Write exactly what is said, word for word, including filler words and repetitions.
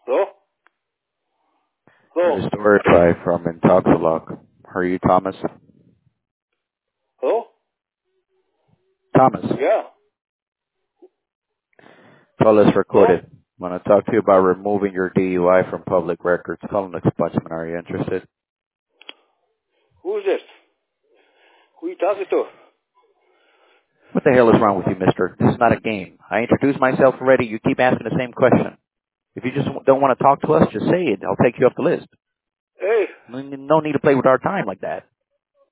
Hello? Hello? This is Stuart Drive from Intoxalock. How are you, Thomas? Hello? Thomas, Yeah. call is Hello? recorded. I want to talk to you about removing your D U I from public records. Call an expunchment. Are you interested? Who's this? Who you talking to? What the hell is wrong with you, mister? This is not a game. I introduced myself already. You keep asking the same question. If you just don't want to talk to us, just say it. I'll take you off the list. Hey, No need to play with our time like that.